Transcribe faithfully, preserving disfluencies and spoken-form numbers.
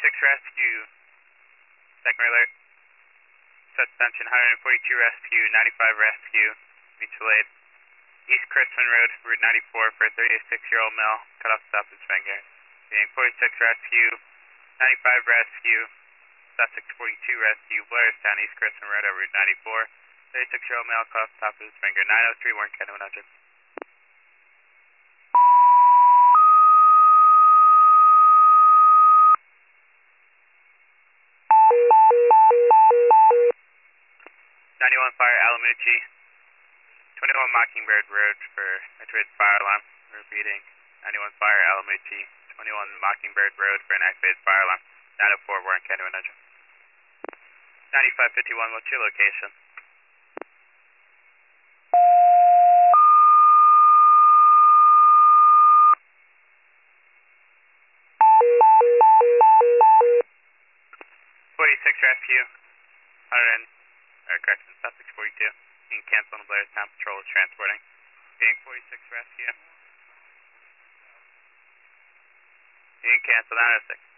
forty-six rescue, second alert. Suspension, one forty-two rescue, ninety-five rescue, mutual aid. East Chrisman Road, Route ninety-four for a thirty-six-year-old male, cut off stop is finger. Being forty-six rescue, ninety-five rescue, Sussex forty-two rescue, Blairstown, East Chrisman Road at Route ninety-four. thirty-six-year-old male, cut off stop is finger. nine oh three, Warren County one hundred. ninety-one Fire, Alamucci. twenty-one Mockingbird Road for activated fire alarm. Repeating. ninety-one Fire, Alamucci. twenty-one Mockingbird Road for an activated fire alarm. nine oh four, Warren County one hundred. ninety-five fifty-one, what's your location? forty-six rescue. one hundred, or correction, Sussex forty-two. You can cancel on Blairstown Patrol is transporting. Being forty-six rescue. You can cancel nine oh six.